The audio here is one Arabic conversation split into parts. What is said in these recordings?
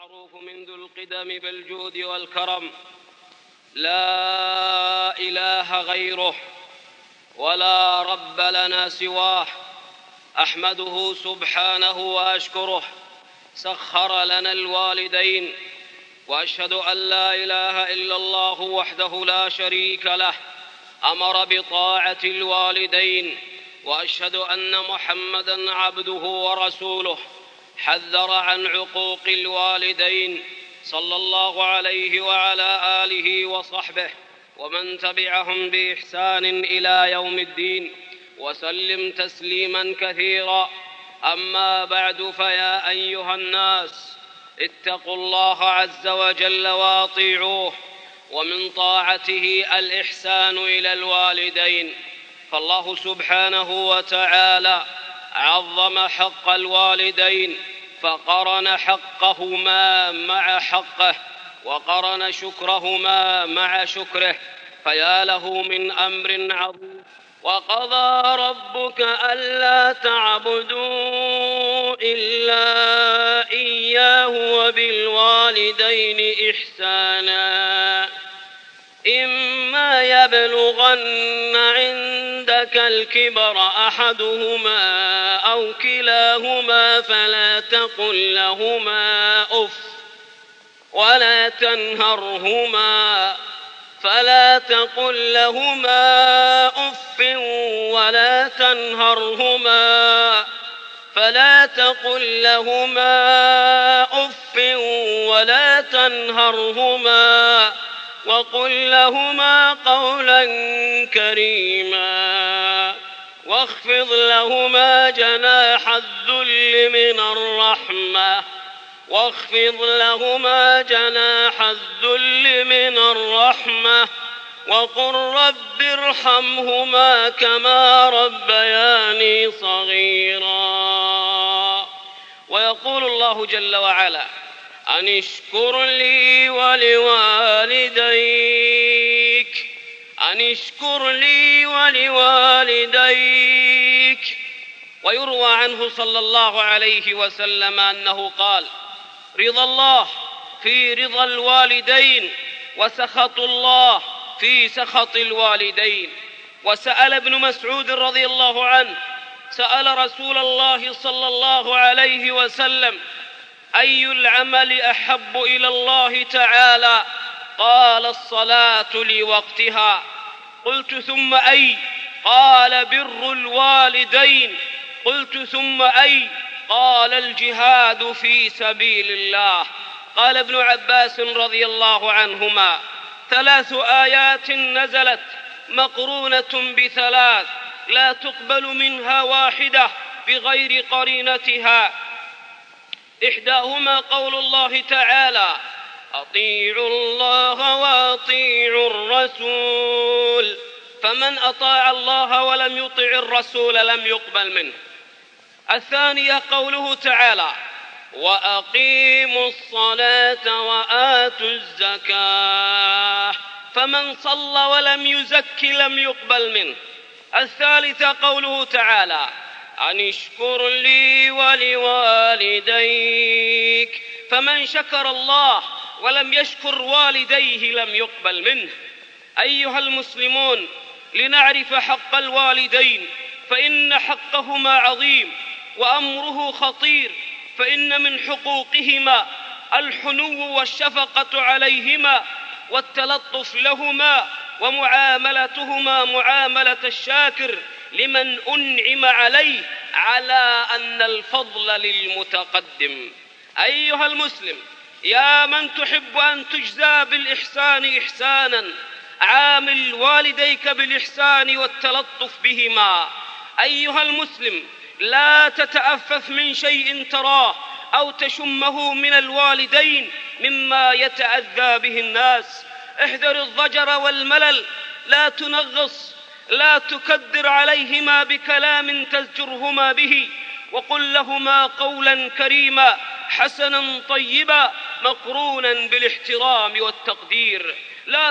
المعروف منذ القدم بالجود والكرم، لا إله غيره ولا رب لنا سواه، أحمده سبحانه وأشكره. سخر لنا الوالدين، وأشهد أن لا إله إلا الله وحده لا شريك له، أمر بطاعة الوالدين. وأشهد أن محمدًا عبده ورسوله، حذر عن عقوق الوالدين، صلى الله عليه وعلى آله وصحبه ومن تبعهم بإحسان إلى يوم الدين، وسلم تسليماً كثيراً. أما بعد، فيا أيها الناس، اتقوا الله عز وجل وأطيعوه، ومن طاعته الإحسان إلى الوالدين. فالله سبحانه وتعالى عظم حق الوالدين، فقرن حقهما مع حقه، وقرن شكرهما مع شكره، فيا له من أمر عظيم. وقضى ربك ألا تعبدوا إلا إياه وبالوالدين إحسانا، إما يبلغن عندك الكبر أحدهما أو كلاهما فلا تقل لهما أف ولا تنهرهما وقل لهما قولا كريما، واخفض لهما جناح الذل من الرحمة، وقل رب ارحمهما كما ربياني صغيرا. ويقول الله جل وعلا: أن اشكر لي ولوالديك. ويروى عنه صلى الله عليه وسلم أنه قال: رضا الله في رضا الوالدين، وسخط الله في سخط الوالدين. وسأل ابن مسعود رضي الله عنه، سأل رسول الله صلى الله عليه وسلم: أي العمل أحب إلى الله تعالى؟ قال: الصلاة لوقتها. قلت: ثم أي؟ قال: بر الوالدين. قلت: ثم أي؟ قال: الجهاد في سبيل الله. قال ابن عباس رضي الله عنهما: 3 آيات نزلت مقرونة ب3 لا تقبل منها واحدة بغير قرينتها. إحداهما قول الله تعالى: أطيعوا الله وأطيعوا الرسول، فمن أطاع الله ولم يطع الرسول لم يقبل منه. الثانية قوله تعالى: وأقيموا الصلاة وآتوا الزكاة، فمن صلى ولم يزك لم يقبل منه. الثالثة قوله تعالى: أن اشكر لي ولوالديك، فمن شكر الله ولم يشكر والديه لم يقبل منه. أيها المسلمون، لنعرف حق الوالدين، فإن حقهما عظيم وأمره خطير، فإن من حقوقهما الحنو والشفقة عليهما والتلطف لهما، ومعاملتهما معاملة الشاكر لمن أنعم عليه، على أن الفضل للمتقدم. أيها المسلم، يا من تحب أن تجزى بالإحسان إحسانا، عامل والديك بالإحسان والتلطف بهما. أيها المسلم، لا تتأفف من شيء تراه أو تشمه من الوالدين مما يتأذى به الناس. احذر الضجر والملل، لا تنغص، لا تكدر عليهما بكلام تزجرهما به، وقل لهما قولا كريما حسنا طيبا مقرونا بالاحترام والتقدير. لا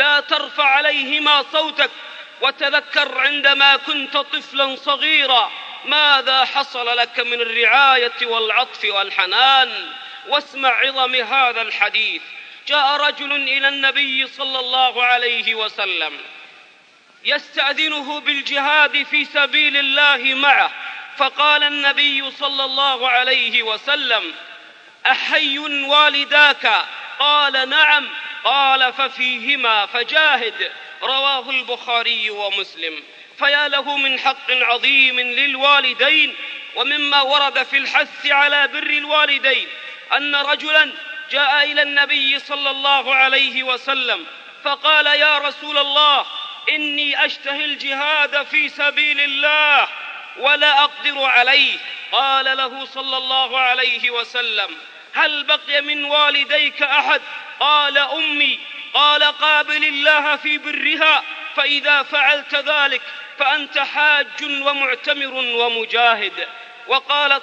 ترفع عليهما صوتك، وتذكر عندما كنت طفلا صغيرا ماذا حصل لك من الرعاية والعطف والحنان؟ واسمع عظم هذا الحديث. جاء رجل إلى النبي صلى الله عليه وسلم يستأذنه بالجهاد في سبيل الله معه، فقال النبي صلى الله عليه وسلم: أحي والداك؟ قال: نعم. قال: ففيهما فجاهد. رواه البخاري ومسلم. فيا له من حق عظيم للوالدين. ومما ورد في الحث على بر الوالدين أن رجلا جاء إلى النبي صلى الله عليه وسلم فقال: يا رسول الله، إني أشتهي الجهاد في سبيل الله ولا أقدر عليه. قال له صلى الله عليه وسلم: هل بقي من والديك أحد؟ قال: أمي. قال: قابل الله في برها، فإذا فعلت ذلك فأنت حاج ومعتمر ومجاهد. وقال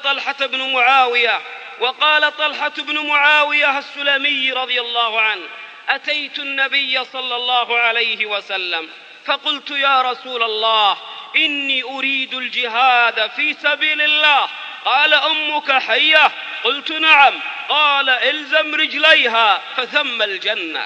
طلحة بن معاوية السلمي رضي الله عنه: أتيت النبي صلى الله عليه وسلم فقلت: يا رسول الله، إني أريد الجهاد في سبيل الله. قال: أمك حية؟ قلت: نعم. قال: إلزم رجليها فثم الجنة.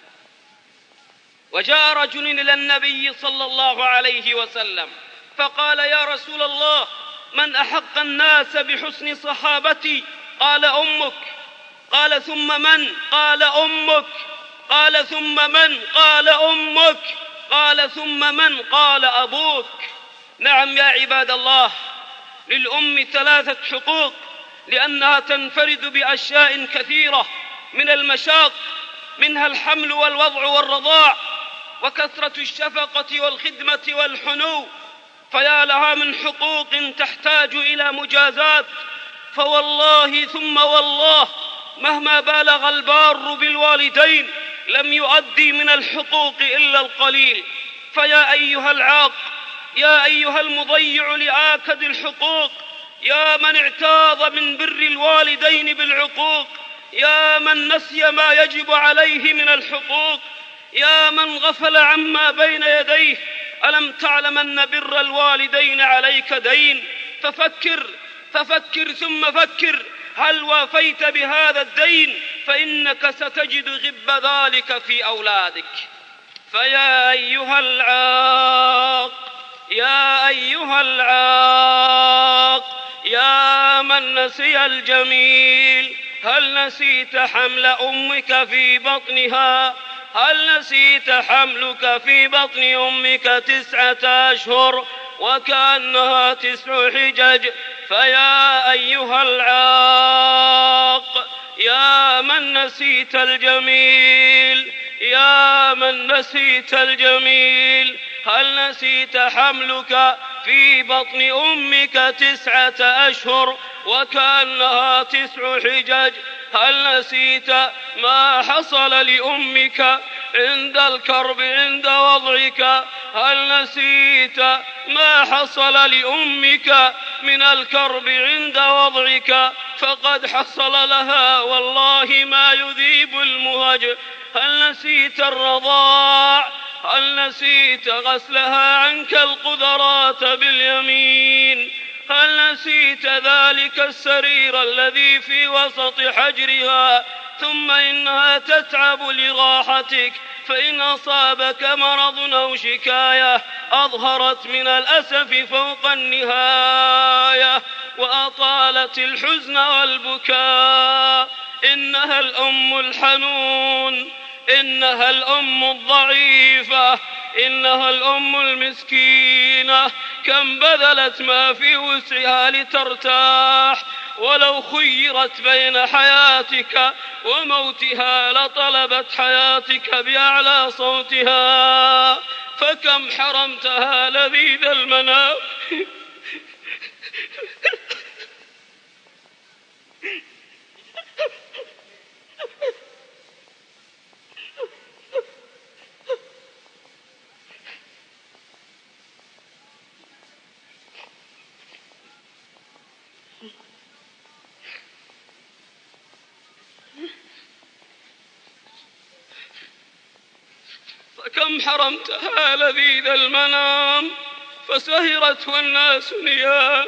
وجاء رجل إلى النبي صلى الله عليه وسلم فقال: يا رسول الله، من أحق الناس بحسن صحابتي؟ قال: أمك. قال: ثم من؟ قال: أمك. قال: ثم من؟ قال: أمك. قال: ثم من؟ قال: أبوك. نعم يا عباد الله، للأم 3 حقوق، لأنها تنفرد بأشياء كثيرة من المشاق، منها الحمل والوضع والرضاع وكثرة الشفقة والخدمة والحنو. فيا لها من حقوق تحتاج إلى مجازات، فوالله ثم والله مهما بالغ البار بالوالدين لم يؤدي من الحقوق إلا القليل. فيا أيها العاق، يا أيها المضيع لآكد الحقوق، يا من اعتاض من بر الوالدين بالعقوق، يا من نسي ما يجب عليه من الحقوق، يا من غفل عما بين يديه، ألم تعلم أن بر الوالدين عليك دين؟ ففكر ثم فكر هل وافيت بهذا الدين، فإنك ستجد غب ذلك في أولادك. فيا أيها العاق، يا أيها العاق، يا من نسي الجميل، هل نسيت حمل أمك في بطنها؟ هل نسيت حملك في بطن أمك 9 أشهر وكأنها 9 حجج؟ فيا أيها العاق، يا من نسيت الجميل، يا من نسيت الجميل، هل نسيت حملك في بطن أمك 9 أشهر وكأنها 9 حجج؟ هل نسيت ما حصل لأمك عند الكرب عند وضعك؟ هل نسيت ما حصل لأمك من الكرب عند وضعك؟ فقد حصل لها والله ما يذيب المهج. هل نسيت الرضاع؟ هل نسيت غسلها عنك القدرات باليمين؟ هل نسيت ذلك السرير الذي في وسط حجرها؟ ثم إنها تتعب لراحتك، فإن أصابك مرض أو شكاية أظهرت من الأسف فوق النهاية وأطالت الحزن والبكاء. إنها الأم الحنون، إنها الأم الضعيفة، إنها الأم المسكينة، كم بذلت ما في وسعها لترتاح، ولو خيرت بين حياتك وموتها لطلبت حياتك بأعلى صوتها، فكم حرمتها لذيذ المنام. فكم حرمتها لذيذ المنام فسهرت والناس نيام،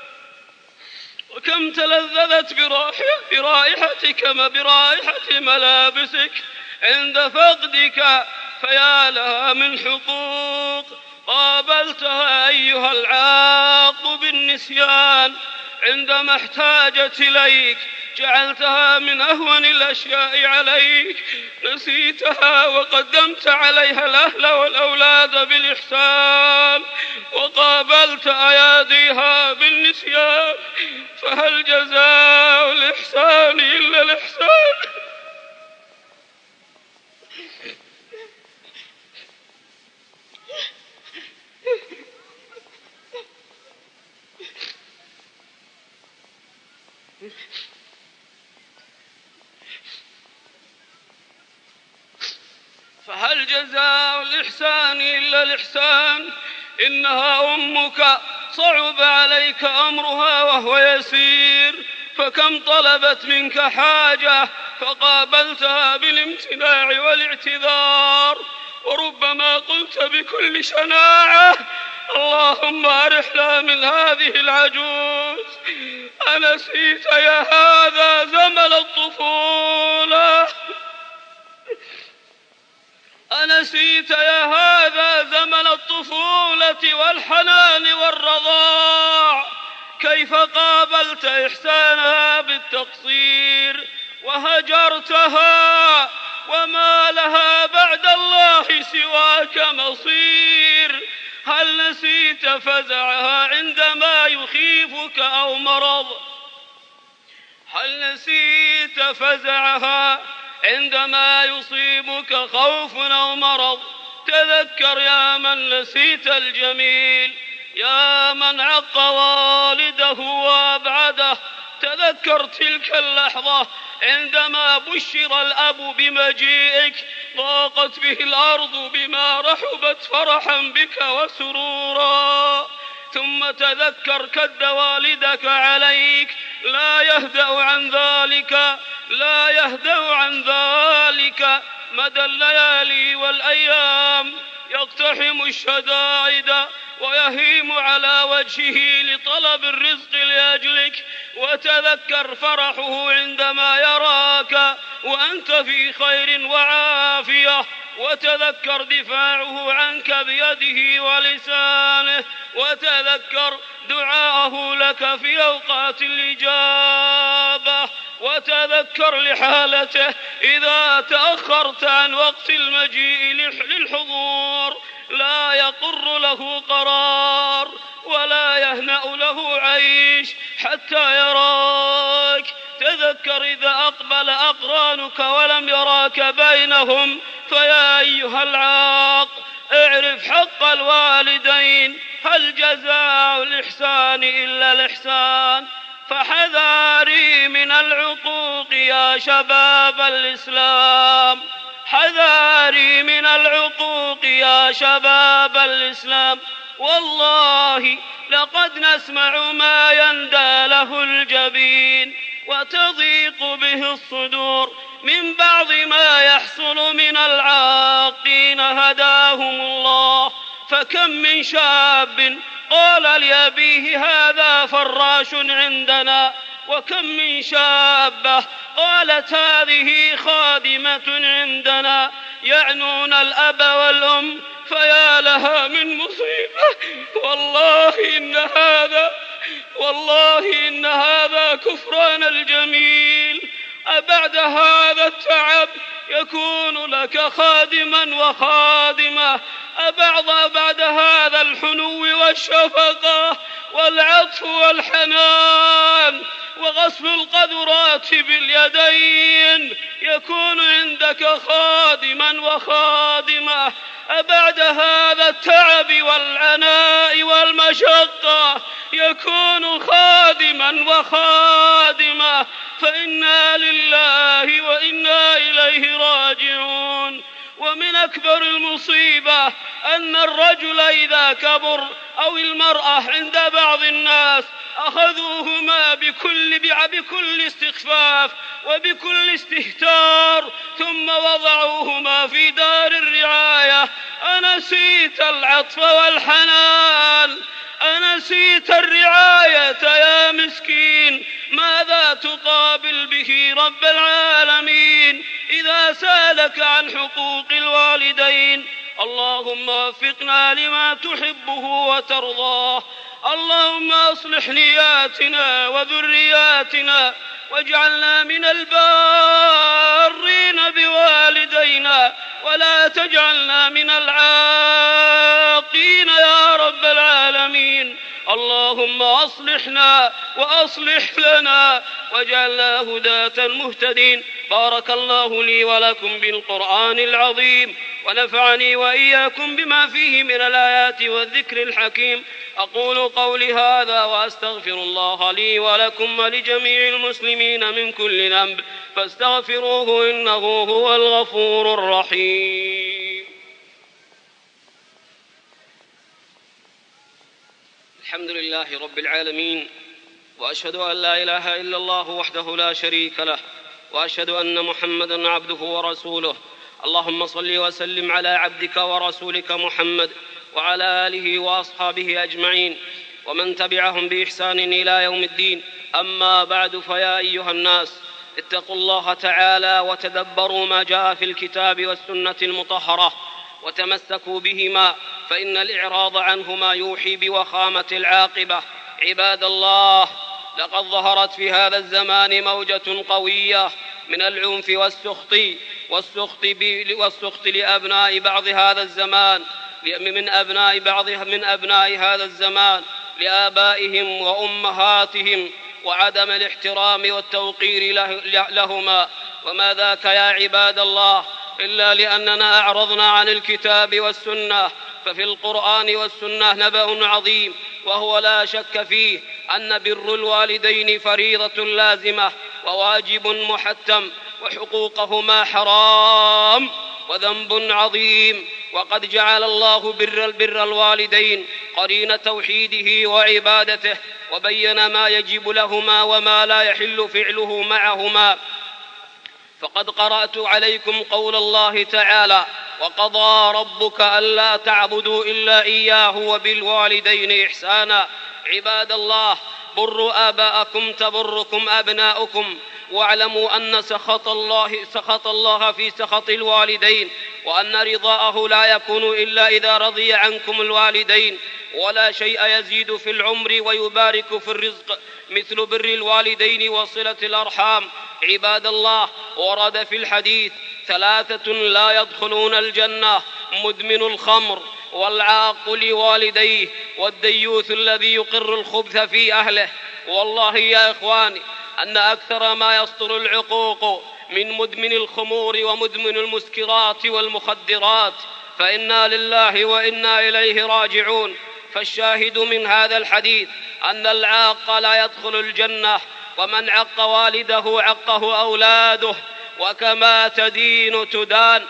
وكم تلذذت برائحتك برائحة ملابسك عند فقدك، فيا لها من حقوق قابلتها أيها العاق بالنسيان، عندما احتاجت إليك جعلتها من أهون الأشياء عليك، نسيتها وقدمت عليها الأهل والأولاد بالإحسان، وقابلت أياديها بالنسيان، فهل جزاء الإحسان إلا الإحسان؟ فهل جزاء الإحسان إلا الإحسان؟ إنها أمك صعب عليك أمرها وهو يسير، فكم طلبت منك حاجة فقابلتها بالامتناع والاعتذار، وربما قلت بكل شناعة: اللهم أرحنا من هذه العجوز. أنسيت يا هذا زمن الطفولة؟ أنسيت يا هذا زمن الطفولة والحنان والرضاع؟ كيف قابلت إحسانها بالتقصير وهجرتها، وما لها بعد الله سواك مصير؟ هل نسيت فزعها عندما يخيفك أو مرض؟ هل نسيت فزعها عندما يصيبك خوف أو مرض؟ تذكر يا من نسيت الجميل، يا من عق والده وأبعده، تذكر تلك اللحظة عندما بشر الأب بمجيئك ضاقت به الأرض بما رحبت فرحا بك وسرورا. ثم تذكر كد والدك عليك، لا يهدأ عن ذلك مدى الليالي والأيام، يقتحم الشدائد ويهيم على وجهه لطلب الرزق لأجلك. وتذكر فرحه عندما يراك وأنت في خير وعافية، وتذكر دفاعه عنك بيده ولسانه، وتذكر دعاءه لك في أوقات الإجابة، وتذكر لحالته إذا تأخرت عن وقت المجيء للحضور، لا يقر له قرار ولا يهنأ له عيش حتى يراك. تذكر إذا أقبل أقرانك ولم يراك بينهم، فيا أيها العاق اعرف حق الوالدين، هل جزاء الإحسان إلا الإحسان؟ فحذاري من العقوق يا شباب الإسلام، حذاري من العقوق يا شباب الإسلام، والله لقد نسمع ما يندى له الجبين وتضيق به الصدور من بعض ما يحصل من العاقين هداهم الله. فكم من شاب قال لأبيه هذا فراش عندنا، وكم من شابة قالت هذه خادمة عندنا، يعنون الأب والأم، فيا لها من مصيبة. والله إن هذا كفران الجميل. أبعد هذا التعب يكون لك خادما وخادمة؟ بعد هذا الحنو والشفقة والعطف والحنان وغسل القذرات باليدين يكون عندك خادما وخادمة؟ بعد هذا التعب والعناء والمشقة يكون خادما وخادمة؟ فإنا لله وإنا إليه راجعون. ومن أكبر المصيبة أن الرجل إذا كبر أو المرأة عند بعض الناس أخذوهما بكل استخفاف وبكل استهتار، ثم وضعوهما في دار الرعاية أنسيت العطف والحنان؟ أنسيت الرعاية يا مسكين؟ ماذا تقابل به رب العالمين إذا سألك عن حقوق الوالدين؟ اللهم وفقنا لما تحبه وترضاه. اللهم أصلح نياتنا وذرياتنا، واجعلنا من البارين بوالدينا، ولا تجعلنا من العاقين يا رب العالمين. اللهم أصلحنا وأصلح لنا، واجعلنا هداة مهتدين. بارك الله لي ولكم بالقرآن العظيم، ونفعني وإياكم بما فيه من الآيات والذكر الحكيم. أقول قولي هذا وأستغفر الله لي ولكم ولجميع المسلمين من كل ذنب، فاستغفروه إنه هو الغفور الرحيم. الحمد لله رب العالمين، وأشهد أن لا إله إلا الله وحده لا شريك له، وأشهد أن محمدًا عبده ورسوله. اللهم صل وسلم على عبدك ورسولك محمد وعلى آله وأصحابه أجمعين ومن تبعهم بإحسان إلى يوم الدين. أما بعد، فيا أيها الناس، اتقوا الله تعالى وتدبروا ما جاء في الكتاب والسنة المطهرة وتمسكوا بهما، فإن الإعراض عنهما يوحي بوخامة العاقبة. عباد الله، لقد ظهرت في هذا الزمان موجة قوية من العنف والسخط لأبناء بعض هذا الزمان، من أبناء هذا الزمان لآبائهم وأمهاتهم، وعدم الاحترام والتوقير لهما. وما ذاك يا عباد الله إلا لأننا أعرضنا عن الكتاب والسنة. ففي القرآن والسنة نبأ عظيم، وهو لا شك فيه أن بر الوالدين فريضة لازمة وواجب محتم، وحقوقهما حرام وذنب عظيم. وقد جعل الله بر الوالدين قرين توحيده وعبادته، وبين ما يجب لهما وما لا يحل فعله معهما. فقد قرأت عليكم قول الله تعالى: وقضى ربك ألا تعبدوا إلا إياه وبالوالدين إحسانا. عباد الله، بروا آباءكم تبركم أبناؤكم، واعلموا أن سخط الله في سخط الوالدين، وأن رضاءه لا يكون إلا إذا رضي عنكم الوالدين. ولا شيء يزيد في العمر ويبارك في الرزق مثل بر الوالدين وصلة الأرحام. عباد الله، ورد في الحديث: 3 لا يدخلون الجنة: مدمن الخمر، والعاق لوالديه، والديوث الذي يقر الخبث في أهله. والله يا إخواني أن أكثر ما يصدر العقوق من مدمن الخمور ومدمن المسكرات والمخدرات، فإنا لله وإنا إليه راجعون. فالشاهد من هذا الحديث أن العاق لا يدخل الجنة، ومن عق والده عقه أولاده، وكما تدين تدان،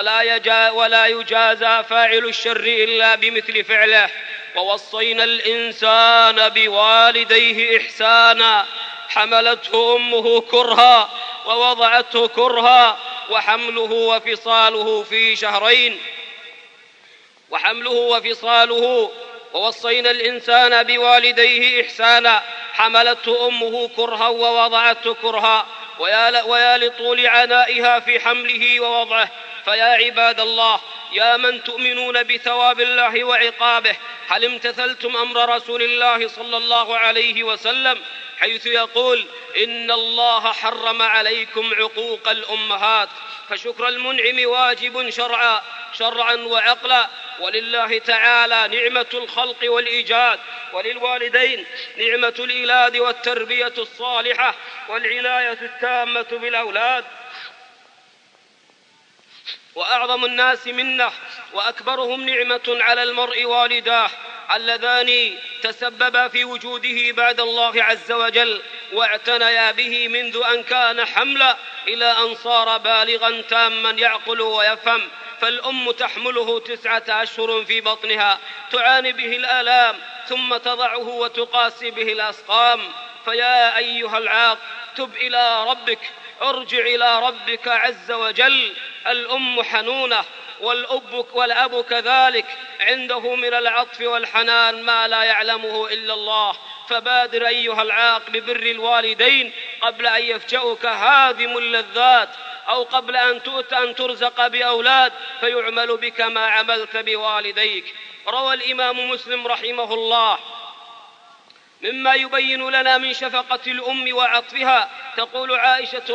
ولا يجازى فاعل الشر إلا بمثل فعله. ووصينا الإنسان بوالديه إحسانا: حملته أمه كرها ووضعته كرها، ووصينا الإنسان بوالديه إحسانا: حملته أمه كرها ووضعته كرها، ويا لطول عنائها في حمله ووضعه. فيا عباد الله، يا من تؤمنون بثواب الله وعقابه، هل امتثلتم أمر رسول الله صلى الله عليه وسلم حيث يقول: إن الله حرم عليكم عقوق الأمهات؟ فشكر المنعم واجب شرعا وعقلا. ولله تعالى نعمة الخلق والإيجاد، وللوالدين نعمة الإيلاد والتربية الصالحة والعناية التامة بالأولاد. وأعظم الناس منه وأكبرهم نعمة على المرء والداه، اللذان تسببا في وجوده بعد الله عز وجل، واعتنيا به منذ أن كان حملا إلى أن صار بالغا تاما يعقل ويفهم. فالأم تحمله 9 أشهر في بطنها، تعاني به الآلام، ثم تضعه وتقاسي به الأسقام. فيا أيها العاق، تب إلى ربك، ارجع إلى ربك عز وجل. الأم حنونة والأب كذلك عنده من العطف والحنان ما لا يعلمه إلا الله. فبادر أيها العاق ببر الوالدين قبل أن يفجأك هادم اللذات، أو قبل أن ترزق بأولاد فيعمل بك ما عملت بوالديك. روى الإمام مسلم رحمه الله مما يبين لنا من شفقة الأم وعطفها، تقول عائشة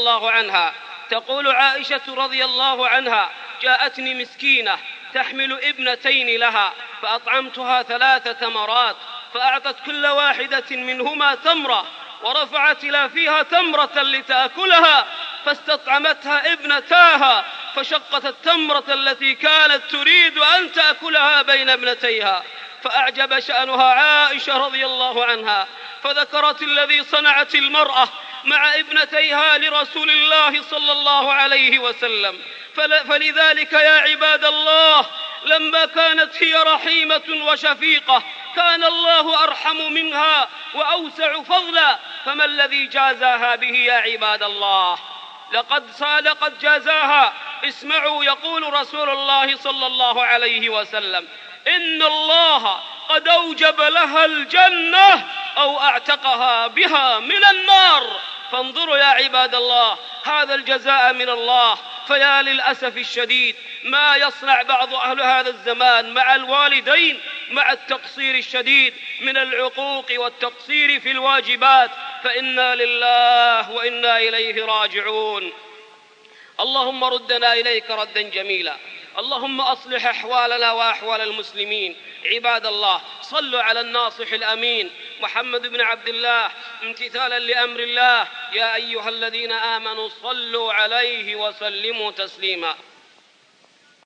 رضي الله عنها: جاءتني مسكينة تحمل ابنتين لها فأطعمتها 3 تمرات، فأعطت كل واحدة منهما تمرة، ورفعت إلى فيها تمرة لتأكلها، فاستطعمتها ابنتاها فشقت التمرة التي كانت تريد أن تأكلها بين ابنتيها. فأعجب شأنها عائشة رضي الله عنها، فذكرت الذي صنعت المرأة مع ابنتيها لرسول الله صلى الله عليه وسلم. فلذلك يا عباد الله، لما كانت هي رحيمة وشفيقة كان الله أرحم منها وأوسع فضلا، فما الذي جازاها به يا عباد الله؟ لقد جازاها. اسمعوا، يقول رسول الله صلى الله عليه وسلم: إن الله قد أوجب لها الجنة أو أعتقها بها من النار. فانظروا يا عباد الله، هذا الجزاء من الله. فيا للأسف الشديد ما يصنع بعض أهل هذا الزمان مع الوالدين مع التقصير الشديد من العقوق والتقصير في الواجبات، فإنا لله وإنا إليه راجعون. اللهم ردنا إليك ردا جميلا، اللهم أصلح أحوالنا وأحوال المسلمين. عباد الله، صلوا على الناصح الأمين محمد بن عبد الله امتثالا لأمر الله. يا أيها الذين آمنوا صلوا عليه وسلموا تسليما.